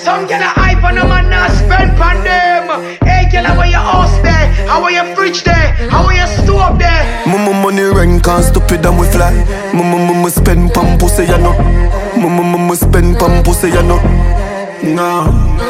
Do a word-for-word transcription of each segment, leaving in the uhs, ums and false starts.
Some get a hype on them and not spend on them. Hey, girl, how are your house there? How are your fridge there? How are your stove there? Mama money rent can't stupid and we fly. Mama mama spend pam pussy ya no. Mama mama spend pam pussy ya no. No,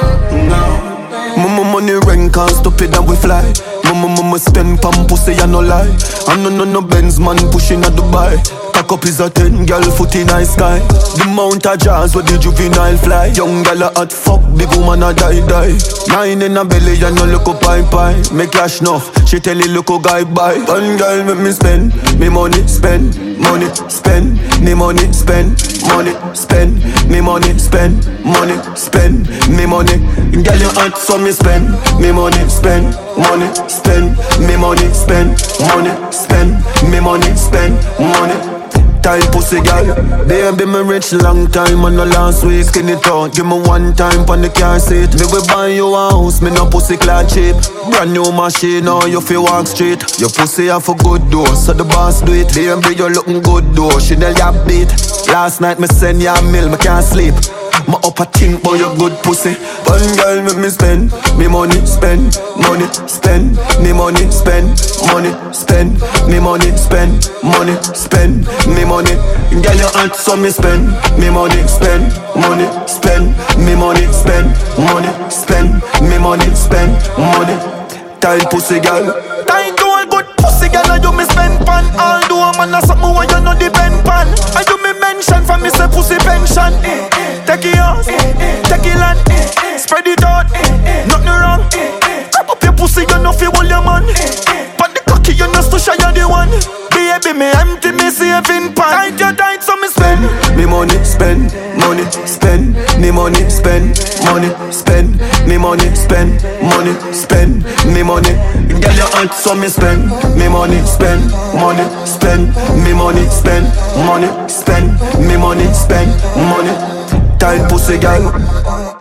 no. Mama money rent can't stupid and we fly. Mama mama spend pam pussy ya no lie. I'm no no no Benz man pushing a Dubai. Cock up is a ten, girl foot in high sky. The mount of jazz where the juvenile fly. Young girl a hot fuck, big woman a die die. Nine in a belly and no look up pie pie. Me cash enough, she tell the local guy buy. One girl make me spend, me money spend, money spend, me money spend, money spend, me money spend, money spend, me money. Girl you hot so me spend, me money spend, money spend, me money spend, money spend, me money spend, money. Tight pussy girl, baby me rich long time and no last week. Skinny talk, give me one time pon the car seat. Me we buy you a house, me no pussy clad cheap. Brand new machine, now you feel walk straight. Your pussy have a good door, so the boss do it. Baby you looking good door, she nail ya beat. Last night me send ya a meal, me can't sleep. My upper think boy you good pussy. One girl make me spend, me money spend, money spend, me money spend, money spend, me money spend, money spend, me money. Girl you hot so me spend, me money spend, money spend, me money spend, money spend, me money spend, money. Tight pussy girl, tight to a good pussy girl. And you me spend pan, all do a man a something where you no depend pan. And you me mention for me say pussy pension. Take it house, take it land, spread it out, nothing wrong. Grab up your pussy, you know fi hold your man. But the cocky, you know to shy you the one. Baby, me empty, me saving pan. Tight your tight, so me spend. Me money spend, money spend, me money spend, money spend, me money spend, money spend, me money. Girl you hot, so me spend. Me money spend, money spend, me money spend, money spend, me money spend, money. Tight pussy girl.